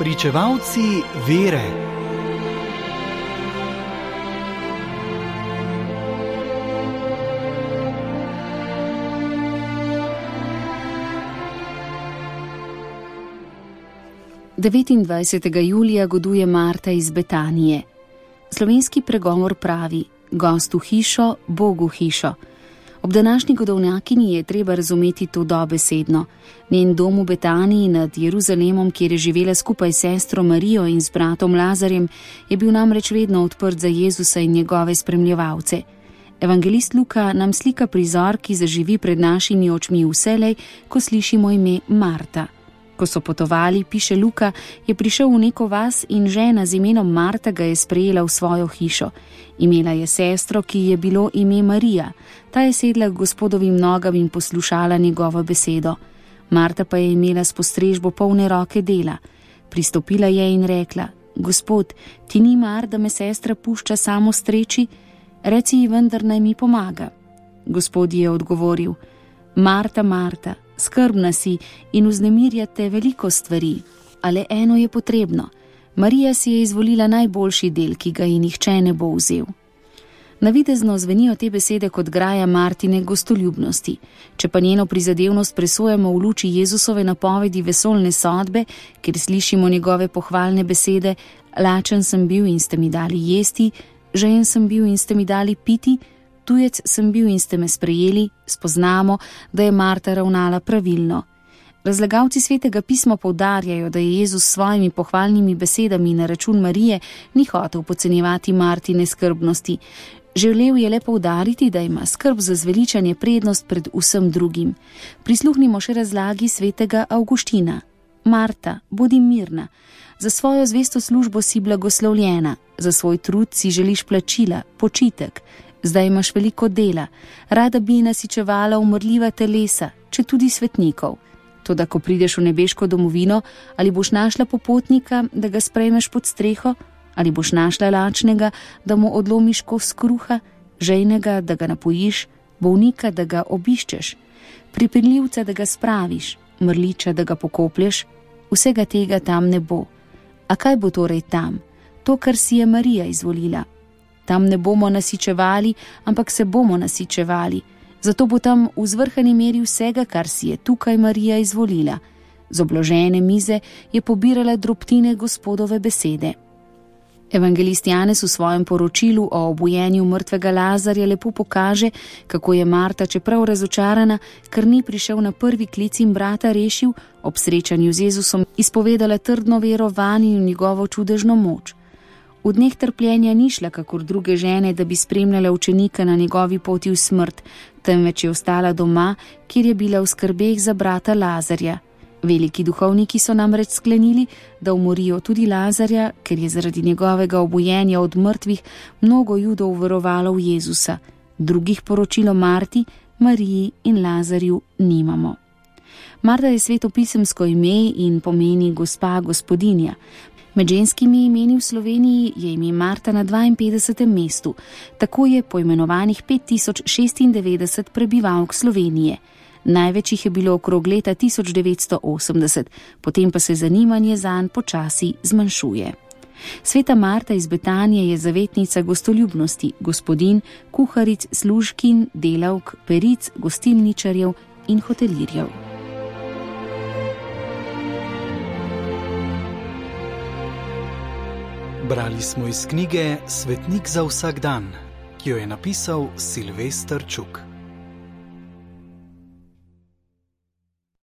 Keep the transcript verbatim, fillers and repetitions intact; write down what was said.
Pričevalci vere. devetindvajsetega julija goduje Marta iz Betanije. Slovenski pregovor pravi: gostu hišo, Bogu hišo. Ob današnji godovnjakinji je treba razumeti to dobesedno. Njen dom v Betaniji nad Jeruzalemom, kjer je živela skupaj s sestro Marijo in z bratom Lazarjem, je bil namreč vedno odprt za Jezusa in njegove spremljevalce. Evangelist Luka nam slika prizor, ki zaživi pred našimi očmi vselej, ko slišimo ime Marta. Ko so potovali, piše Luka, je prišel v neko vas in žena z imenom Marta ga je sprejela v svojo hišo. Imela je sestro, ki je bilo ime Marija. Ta je sedla k Gospodovim nogam in poslušala njegovo besedo. Marta pa je imela s postrežbo polne roke dela. Pristopila je in rekla: Gospod, ti ni mar, da me sestra pušča samo streči? Reci ji vendar, naj mi pomaga. Gospod je odgovoril: Marta, Marta, skrbna si in vznemirja te veliko stvari, a le eno je potrebno. Marija si je izvolila najboljši del, ki ga ji nihče ne bo vzel. Navidezno zvenijo te besede kot graja Martine gostoljubnosti. Če pa njeno prizadevnost presojamo v luči Jezusove napovedi vesoljne sodbe, kjer slišimo njegove pohvalne besede: lačen sem bil in ste mi dali jesti, žejen sem bil in ste mi dali piti, tujec sem bil in ste me sprejeli, spoznamo, da je Marta ravnala pravilno. Razlagalci Svetega pisma poudarjajo, da je Jezus s svojimi pohvalnimi besedami na račun Marije ni hotel podcenjevati Martine skrbnosti. Želel je le poudariti, da ima skrb za zveličanje prednost pred vsem drugim. Prisluhnimo še razlagi Svetega Avguština. Marta, bodi mirna. Za svojo zvesto službo si blagoslovljena, za svoj trud si želiš plačila, počitek. Zdaj imaš veliko dela, rada bi nasičevala umrljiva telesa, če tudi svetnikov. Toda ko prideš v nebeško domovino, ali boš našla popotnika, da ga sprejmeš pod streho, ali boš našla lačnega, da mu odlomiš kos kruha, žejnega, da ga napojiš, bolnika, da ga obiščeš, pripeljivca, da ga spraviš, mrliča, da ga pokoplješ, vsega tega tam ne bo. A kaj bo torej tam? To, kar si je Marija izvolila. Tam ne bomo nasičevali, ampak se bomo nasičevali. Zato bo tam v zvrhani meri vsega, kar si je tukaj Marija izvolila. Z obložene mize je pobirala drobtine Gospodove besede. Evangelist Janez v svojem poročilu o obujenju mrtvega Lazarja lepo pokaže, kako je Marta, čeprav razočarana, ker ni prišel na prvi klic in brata rešil, ob srečanju z Jezusom izpovedala trdno vero vanj in v njegovo čudežno moč. V dneh trpljenja ni šla kakor druge žene, da bi spremljala učenika na njegovi poti v smrt, temveč je ostala doma, kjer je bila v skrbeh za brata Lazarja. Veliki duhovniki so namreč sklenili, da umorijo tudi Lazarja, ker je zaradi njegovega obujenja od mrtvih mnogo Judov verovalo v Jezusa. Drugih poročil o Marti, Mariji in Lazarju nimamo. Marta je svetopisemsko ime in pomeni gospa, gospodinja. Med ženskimi imeni v Sloveniji je ime Marta na dvainpetdesetem mestu, tako je poimenovanih pet tisoč šestindevetdeset prebivalk Slovenije. Največ jih je bilo okrog leta tisoč devetsto osemdeset, potem pa se zanimanje zanj počasi zmanjšuje. Sveta Marta iz Betanije je zavetnica gostoljubnosti, gospodinj, kuharic, služkinj, delavk, peric, gostilničarjev in hotelirjev. Brali smo iz knjige Svetnik za vsak dan, ki jo je napisal Silvester Čuk.